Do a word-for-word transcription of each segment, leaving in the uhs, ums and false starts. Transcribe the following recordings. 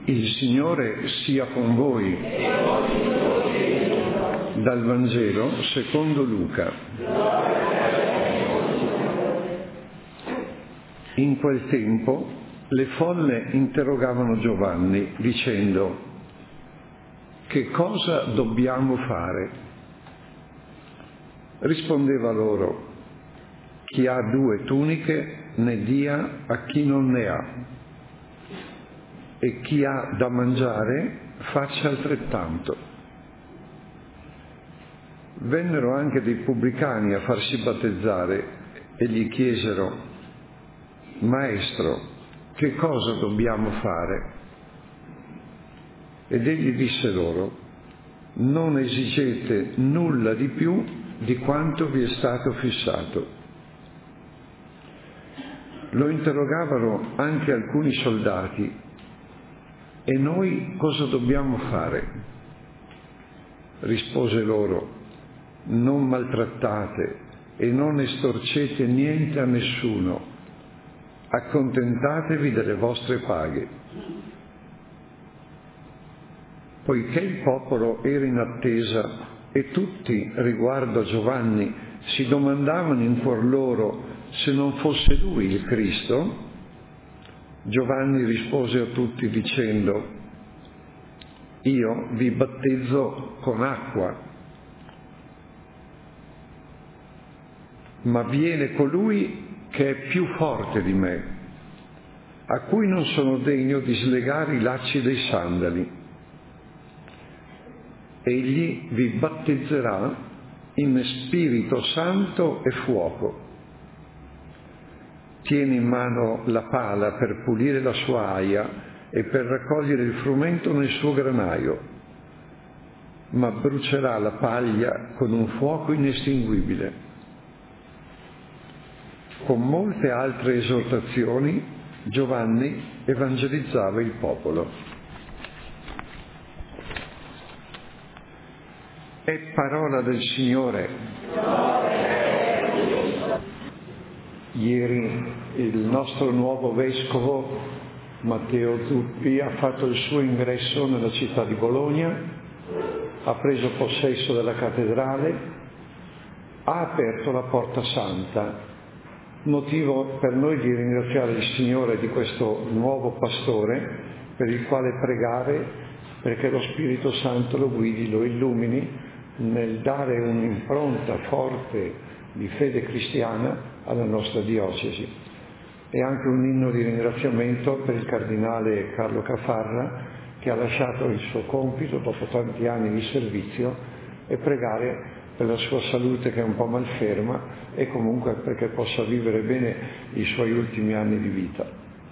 Il Signore sia con voi. Dal Vangelo secondo Luca. In quel tempo le folle interrogavano Giovanni dicendo: che cosa dobbiamo fare? Rispondeva loro: chi ha due tuniche ne dia a chi non ne ha, e chi ha da mangiare faccia altrettanto. Vennero anche dei pubblicani a farsi battezzare e gli chiesero: Maestro, che cosa dobbiamo fare? Ed egli disse loro: non esigete nulla di più di quanto vi è stato fissato. Lo interrogavano anche alcuni soldati: e noi cosa dobbiamo fare? Rispose loro: non maltrattate e non estorcete niente a nessuno, accontentatevi delle vostre paghe. Poiché il popolo era in attesa e tutti, riguardo a Giovanni, si domandavano in cuor loro se non fosse lui il Cristo, Giovanni rispose a tutti dicendo: io vi battezzo con acqua, ma viene colui che è più forte di me, a cui non sono degno di slegare i lacci dei sandali. Egli vi battezzerà in Spirito Santo e fuoco. Tiene in mano la pala per pulire la sua aia e per raccogliere il frumento nel suo granaio, ma brucerà la paglia con un fuoco inestinguibile. Con molte altre esortazioni Giovanni evangelizzava il popolo. È parola del Signore. Ieri il nostro nuovo vescovo Matteo Zuppi ha fatto il suo ingresso nella città di Bologna, ha preso possesso della cattedrale, ha aperto la Porta Santa, motivo per noi di ringraziare il Signore di questo nuovo pastore, per il quale pregare perché lo Spirito Santo lo guidi, lo illumini nel dare un'impronta forte di fede cristiana alla nostra diocesi. E anche un inno di ringraziamento per il cardinale Carlo Caffarra, che ha lasciato il suo compito dopo tanti anni di servizio, e pregare per la sua salute, che è un po' malferma, e comunque perché possa vivere bene i suoi ultimi anni di vita.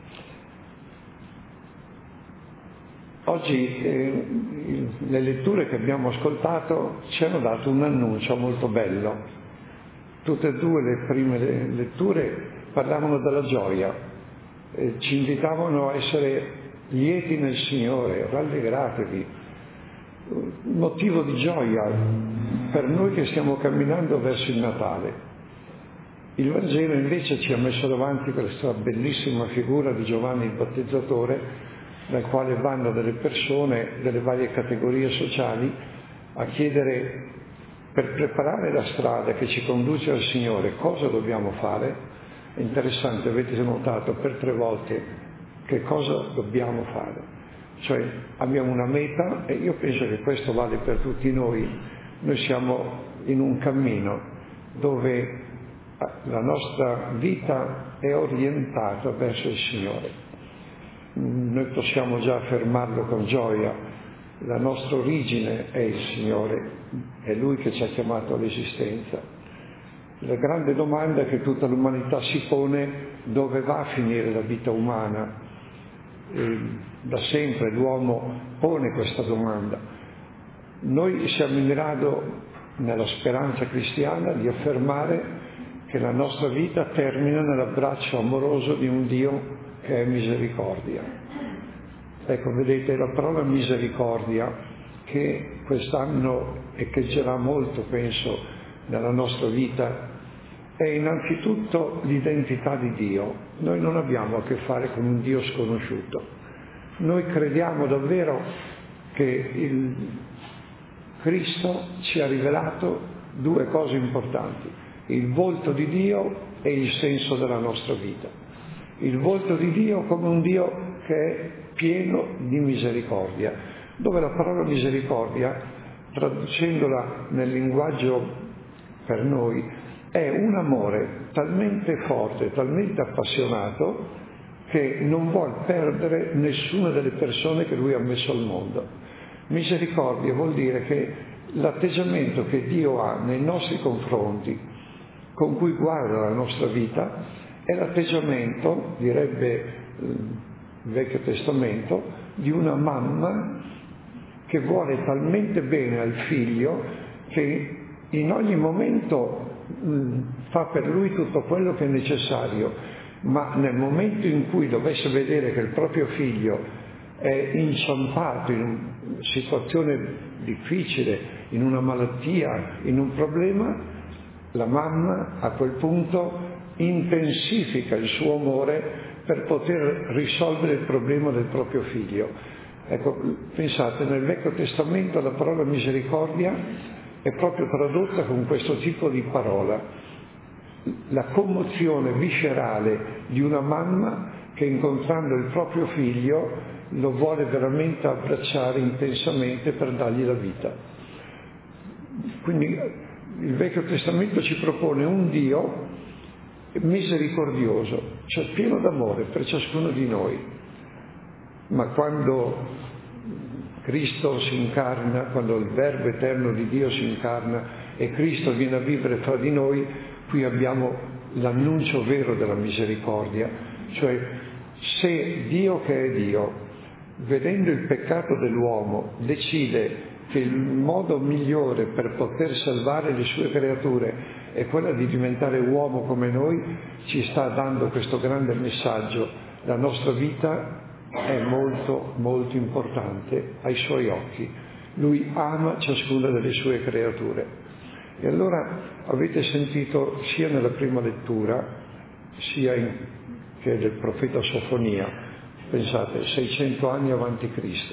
Oggi eh, le letture che abbiamo ascoltato ci hanno dato un annuncio molto bello. Tutte e due le prime letture parlavano della gioia, eh, ci invitavano a essere lieti nel Signore, rallegratevi, motivo di gioia per noi che stiamo camminando verso il Natale. Il Vangelo invece ci ha messo davanti questa bellissima figura di Giovanni il Battezzatore, dal quale vanno delle persone delle varie categorie sociali a chiedere, per preparare la strada che ci conduce al Signore, cosa dobbiamo fare. È interessante, avete notato per tre volte che cosa dobbiamo fare. Cioè abbiamo una meta, e io penso che questo vale per tutti noi. Noi siamo in un cammino dove la nostra vita è orientata verso il Signore. Noi possiamo già affermarlo con gioia: la nostra origine è il Signore, è Lui che ci ha chiamato all'esistenza. La grande domanda che tutta l'umanità si pone: dove va a finire la vita umana? E da sempre l'uomo pone questa domanda. Noi siamo in grado, nella speranza cristiana, di affermare che la nostra vita termina nell'abbraccio amoroso di un Dio che è misericordia. Ecco, vedete, la parola misericordia, che quest'anno echeggerà molto, penso, nella nostra vita, è innanzitutto l'identità di Dio. Noi non abbiamo a che fare con un Dio sconosciuto. Noi crediamo davvero che il Cristo ci ha rivelato due cose importanti: il volto di Dio e il senso della nostra vita. Il volto di Dio come un Dio che è pieno di misericordia, dove la parola misericordia, traducendola nel linguaggio per noi, è un amore talmente forte, talmente appassionato, che non vuol perdere nessuna delle persone che Lui ha messo al mondo. Misericordia vuol dire che l'atteggiamento che Dio ha nei nostri confronti, con cui guarda la nostra vita, è l'atteggiamento, direbbe il Vecchio Testamento, di una mamma che vuole talmente bene al figlio che in ogni momento mh, fa per lui tutto quello che è necessario, ma nel momento in cui dovesse vedere che il proprio figlio è inciampato in una situazione difficile, in una malattia, in un problema, la mamma a quel punto intensifica il suo amore per poter risolvere il problema del proprio figlio. Ecco, pensate, nel Vecchio Testamento la parola misericordia è proprio tradotta con questo tipo di parola: la commozione viscerale di una mamma che, incontrando il proprio figlio, lo vuole veramente abbracciare intensamente per dargli la vita. Quindi il Vecchio Testamento ci propone un Dio misericordioso, cioè pieno d'amore per ciascuno di noi. Ma quando Cristo si incarna, quando il Verbo eterno di Dio si incarna e Cristo viene a vivere fra di noi, qui abbiamo l'annuncio vero della misericordia. Cioè, se Dio che è Dio, vedendo il peccato dell'uomo, decide che il modo migliore per poter salvare le sue creature è quella di diventare uomo come noi, ci sta dando questo grande messaggio: la nostra vita è molto molto importante ai suoi occhi. Lui ama ciascuna delle sue creature. E allora avete sentito sia nella prima lettura sia in, che del profeta Sofonia, pensate, seicento anni avanti Cristo,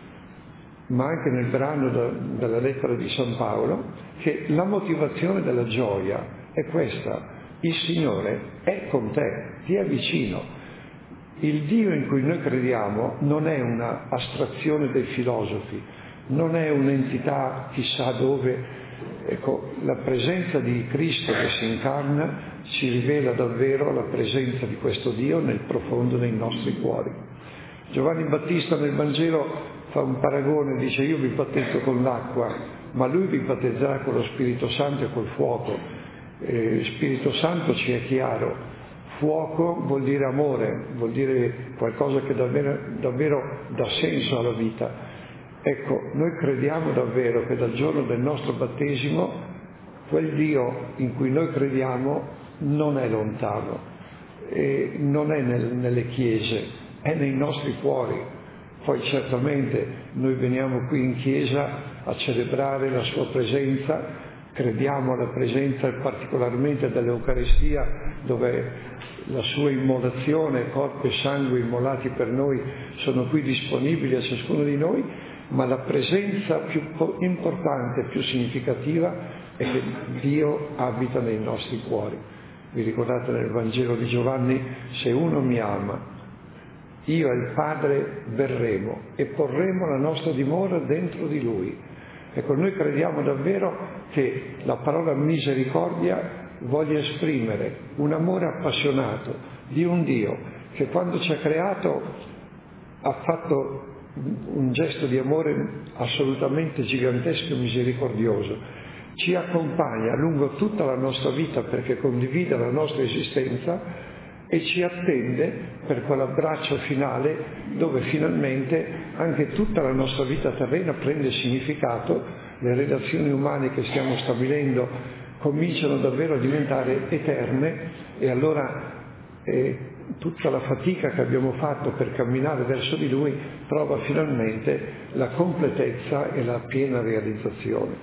ma anche nel brano da, della lettera di San Paolo, che la motivazione della gioia è questa: il Signore è con te, ti è vicino. Il Dio in cui noi crediamo non è una astrazione dei filosofi, non è un'entità chissà dove. Ecco, la presenza di Cristo che si incarna ci rivela davvero la presenza di questo Dio nel profondo dei nostri cuori. Giovanni Battista nel Vangelo fa un paragone, dice: io vi battezzo con l'acqua, ma lui vi battezzerà con lo Spirito Santo e col fuoco. Eh, Spirito Santo ci è chiaro, fuoco vuol dire amore, vuol dire qualcosa che davvero, davvero dà senso alla vita. Ecco, noi crediamo davvero che dal giorno del nostro battesimo quel Dio in cui noi crediamo non è lontano, e non è nel, nelle chiese, è nei nostri cuori. Poi certamente noi veniamo qui in chiesa a celebrare la sua presenza, crediamo alla presenza particolarmente dell'Eucaristia, dove la sua immolazione, corpo e sangue immolati per noi, sono qui disponibili a ciascuno di noi, ma la presenza più importante, più significativa è che Dio abita nei nostri cuori. Vi ricordate nel Vangelo di Giovanni: se uno mi ama, io e il Padre verremo e porremo la nostra dimora dentro di Lui. Ecco, noi crediamo davvero che la parola misericordia voglia esprimere un amore appassionato di un Dio che, quando ci ha creato, ha fatto un gesto di amore assolutamente gigantesco e misericordioso. Ci accompagna lungo tutta la nostra vita perché condivide la nostra esistenza e ci attende per quell'abbraccio finale dove finalmente anche tutta la nostra vita terrena prende significato, le relazioni umane che stiamo stabilendo cominciano davvero a diventare eterne e allora eh, tutta la fatica che abbiamo fatto per camminare verso di Lui trova finalmente la completezza e la piena realizzazione.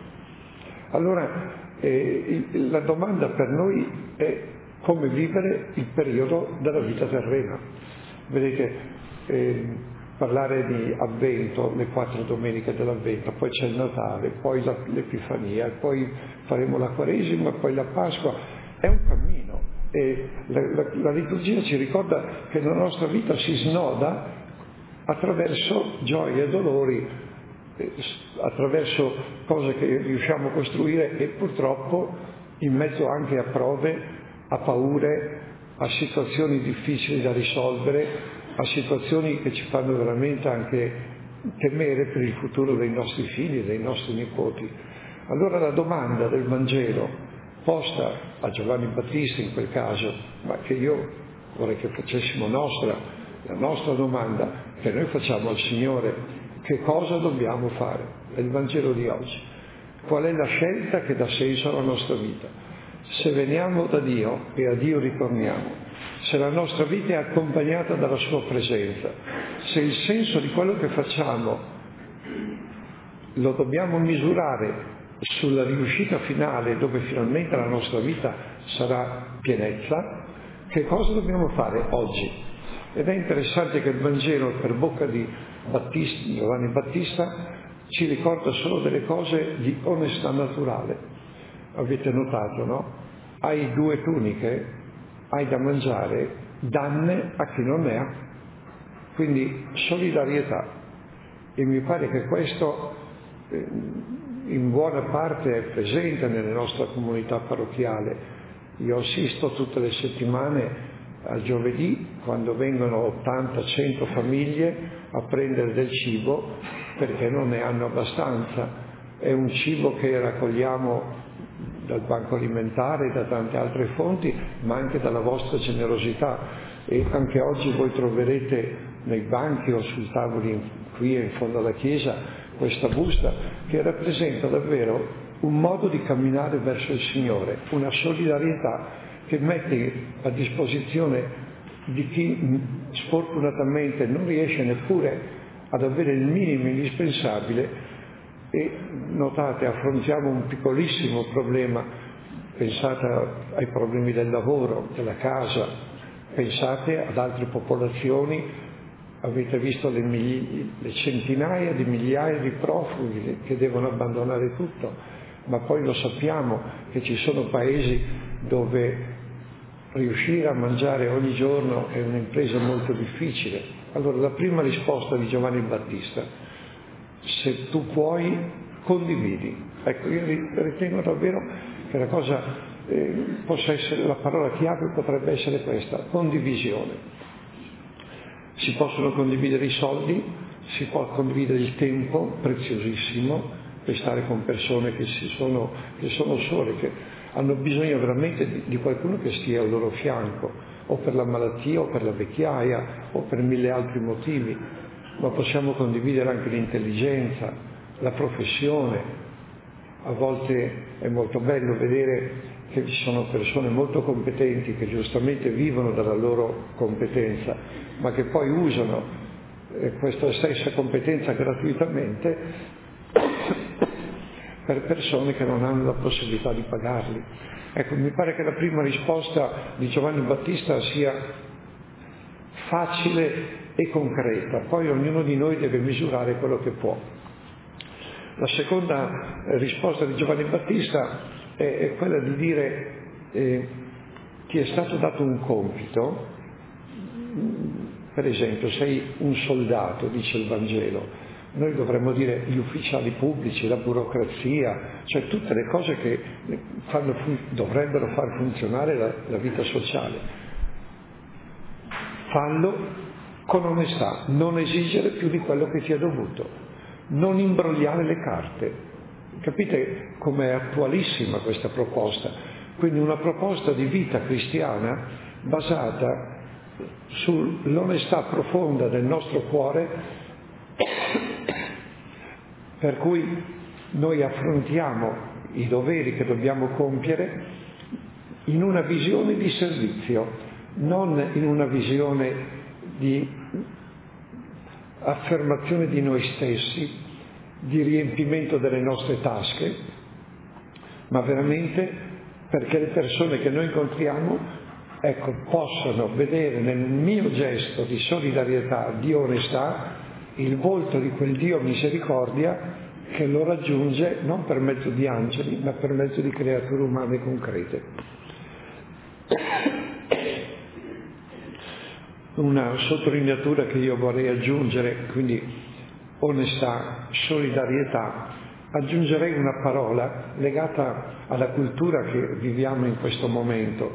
Allora eh, la domanda per noi è come vivere il periodo della vita terrena. Vedete, eh, parlare di Avvento, le quattro domeniche dell'Avvento, poi c'è il Natale, poi la, l'Epifania, poi faremo la Quaresima, poi la Pasqua. È un cammino e la, la, la liturgia ci ricorda che la nostra vita si snoda attraverso gioie e dolori, eh, attraverso cose che riusciamo a costruire e purtroppo in mezzo anche a prove, a paure, a situazioni difficili da risolvere, a situazioni che ci fanno veramente anche temere per il futuro dei nostri figli e dei nostri nipoti. Allora la domanda del Vangelo posta a Giovanni Battista in quel caso, ma che io vorrei che facessimo nostra, la nostra domanda che noi facciamo al Signore: che cosa dobbiamo fare? È il Vangelo di oggi. Qual è la scelta che dà senso alla nostra vita? Se veniamo da Dio e a Dio ritorniamo, se la nostra vita è accompagnata dalla sua presenza, se il senso di quello che facciamo lo dobbiamo misurare sulla riuscita finale, dove finalmente la nostra vita sarà pienezza, che cosa dobbiamo fare oggi? Ed è interessante che il Vangelo, per bocca di Battista, Giovanni Battista, ci ricorda solo delle cose di onestà naturale. Avete notato, no? Hai due tuniche, hai da mangiare, danne a chi non ne ha. Quindi solidarietà. E mi pare che questo eh, in buona parte è presente nella nostra comunità parrocchiale. Io assisto tutte le settimane al giovedì, quando vengono ottanta cento famiglie a prendere del cibo perché non ne hanno abbastanza. È un cibo che raccogliamo dal banco alimentare, da tante altre fonti, ma anche dalla vostra generosità. E anche oggi voi troverete nei banchi o sui tavoli qui in fondo alla chiesa questa busta che rappresenta davvero un modo di camminare verso il Signore, una solidarietà che mette a disposizione di chi sfortunatamente non riesce neppure ad avere il minimo indispensabile. E notate, affrontiamo un piccolissimo problema, pensate ai problemi del lavoro, della casa, pensate ad altre popolazioni, avete visto le, migli, le centinaia di migliaia di profughi che devono abbandonare tutto, ma poi lo sappiamo che ci sono paesi dove riuscire a mangiare ogni giorno è un'impresa molto difficile. Allora la prima risposta di Giovanni Battista: se tu puoi, condividi. Ecco, io ritengo davvero che la cosa eh, possa essere, la parola chiave potrebbe essere questa: condivisione. Si possono condividere i soldi, si può condividere il tempo, preziosissimo, per stare con persone che, si sono, che sono sole, che hanno bisogno veramente di, di qualcuno che stia al loro fianco, o per la malattia, o per la vecchiaia, o per mille altri motivi. Ma possiamo condividere anche l'intelligenza, la professione. A volte è molto bello vedere che ci sono persone molto competenti che giustamente vivono dalla loro competenza, ma che poi usano eh, questa stessa competenza gratuitamente per persone che non hanno la possibilità di pagarli. Ecco, mi pare che la prima risposta di Giovanni Battista sia facile e concreta, poi ognuno di noi deve misurare quello che può. La seconda risposta di Giovanni Battista è, è quella di dire eh, ti è stato dato un compito, per esempio sei un soldato, dice il Vangelo, noi dovremmo dire gli ufficiali pubblici, la burocrazia, cioè tutte le cose che fanno, dovrebbero far funzionare la, la vita sociale. Fallo con onestà, non esigere più di quello che ti è dovuto, non imbrogliare le carte. Capite com'è attualissima questa proposta? Quindi una proposta di vita cristiana basata sull'onestà profonda del nostro cuore, per cui noi affrontiamo i doveri che dobbiamo compiere in una visione di servizio, non in una visione di affermazione di noi stessi, di riempimento delle nostre tasche, ma veramente perché le persone che noi incontriamo, ecco, possano vedere nel mio gesto di solidarietà, di onestà, il volto di quel Dio misericordia che lo raggiunge non per mezzo di angeli, ma per mezzo di creature umane concrete. Una sottolineatura che io vorrei aggiungere, quindi onestà, solidarietà, aggiungerei una parola legata alla cultura che viviamo in questo momento,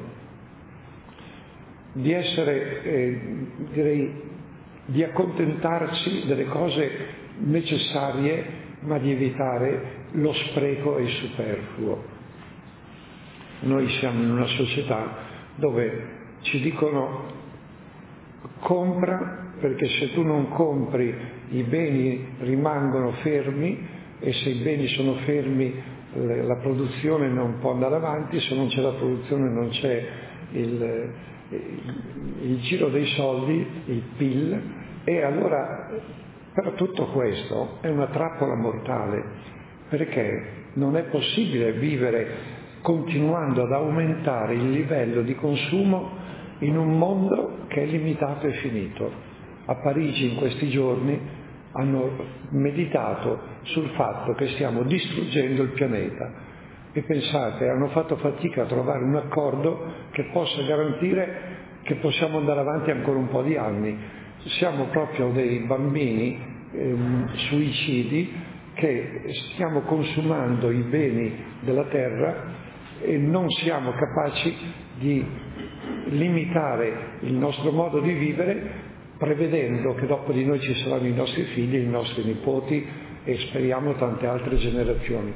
di essere, eh, direi, di accontentarci delle cose necessarie, ma di evitare lo spreco e il superfluo. Noi siamo in una società dove ci dicono compra, perché se tu non compri i beni rimangono fermi, e se i beni sono fermi la produzione non può andare avanti, se non c'è la produzione non c'è il, il giro dei soldi, il P I L, e allora però tutto questo è una trappola mortale, perché non è possibile vivere continuando ad aumentare il livello di consumo in un mondo che è limitato e finito. A Parigi in questi giorni hanno meditato sul fatto che stiamo distruggendo il pianeta e pensate, hanno fatto fatica a trovare un accordo che possa garantire che possiamo andare avanti ancora un po' di anni. Siamo proprio dei bambini ehm, suicidi che stiamo consumando i beni della terra e non siamo capaci di limitare il nostro modo di vivere, prevedendo che dopo di noi ci saranno i nostri figli, i nostri nipoti e speriamo tante altre generazioni.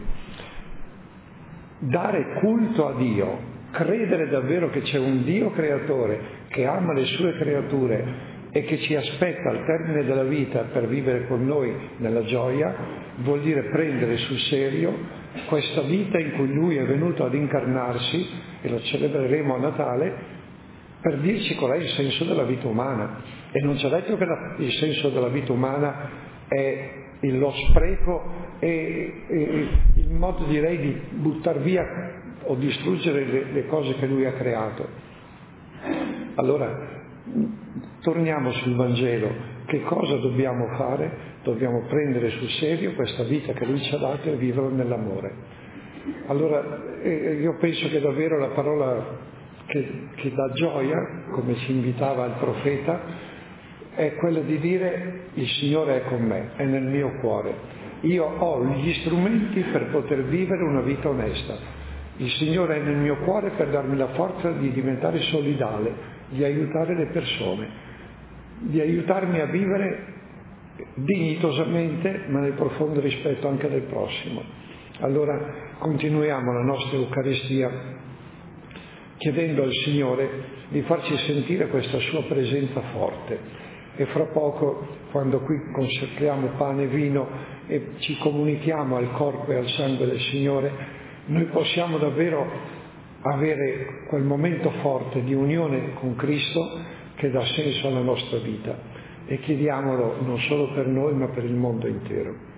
Dare culto a Dio, credere davvero che c'è un Dio creatore che ama le sue creature e che ci aspetta al termine della vita per vivere con noi nella gioia, vuol dire prendere sul serio questa vita in cui Lui è venuto ad incarnarsi, e lo celebreremo a Natale, per dirci qual è il senso della vita umana. E non ci ha detto che la, il senso della vita umana è il, lo spreco e, e il modo, direi, di buttar via o distruggere le, le cose che Lui ha creato. Allora, torniamo sul Vangelo. Che cosa dobbiamo fare? Dobbiamo prendere sul serio questa vita che Lui ci ha dato e vivere nell'amore. Allora, eh, io penso che davvero la parola che, che dà gioia, come ci invitava il profeta, è quella di dire: il Signore è con me, è nel mio cuore. Io ho gli strumenti per poter vivere una vita onesta. Il Signore è nel mio cuore per darmi la forza di diventare solidale, di aiutare le persone, di aiutarmi a vivere dignitosamente, ma nel profondo rispetto anche del prossimo. Allora continuiamo la nostra Eucaristia chiedendo al Signore di farci sentire questa sua presenza forte. E fra poco, quando qui consacriamo pane e vino e ci comunichiamo al corpo e al sangue del Signore, noi possiamo davvero avere quel momento forte di unione con Cristo che dà senso alla nostra vita, e chiediamolo non solo per noi ma per il mondo intero.